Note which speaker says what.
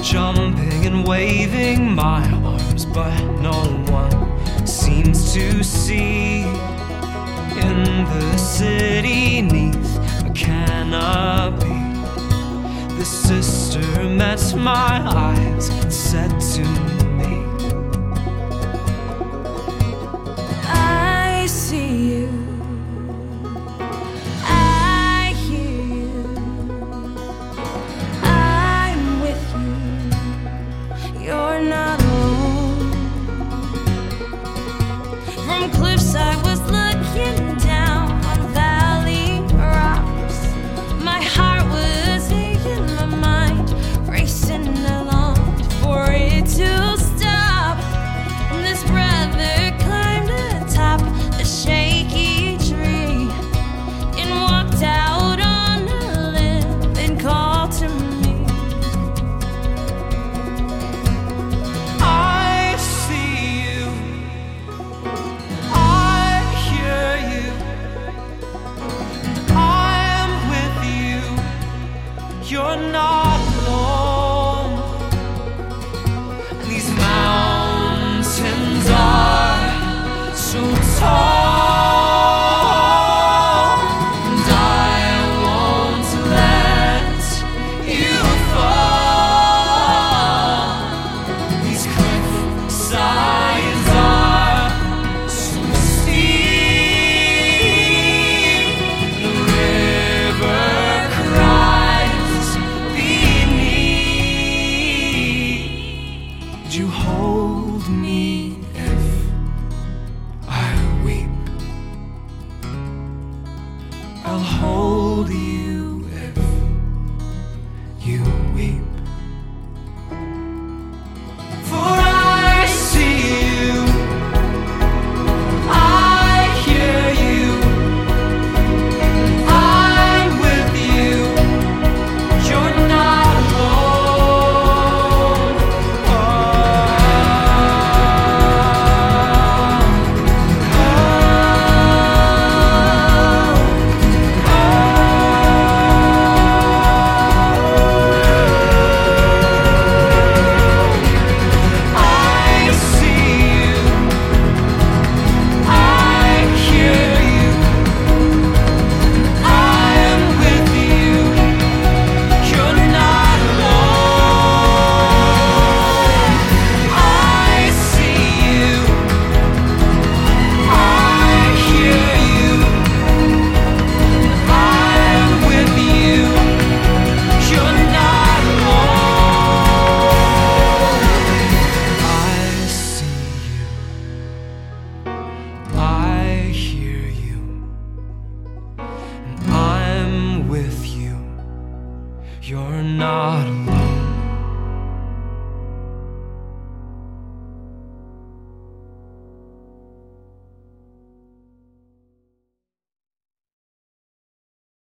Speaker 1: jumping and waving my arms, but no one seems to see. In the city neath a canopy, the sister met my eyes and said to me,
Speaker 2: I see you, I hear you, I'm with you, you're not alone. From cliffs I was looking down on valley rocks. My heart was aching, my mind racing. I longed for it to stop. This brother climbed atop a shaky tree and walked out on a limb and called to me.
Speaker 1: I see you, I hear you, I'm with you, you're not alone. These mountains are so tall, and I won't let you fall. These cliff sides are so steep, the river cries beneath. Would you hold me if I weep? I'll hold you if you weep. For I see you, I hear you, I'm with you, you're not alone. I see you, I hear you, I'm with you, you're not alone. I see you, I hear you, I'm with you, you're not alone. I see you, I hear you, and I'm with you, you're not alone.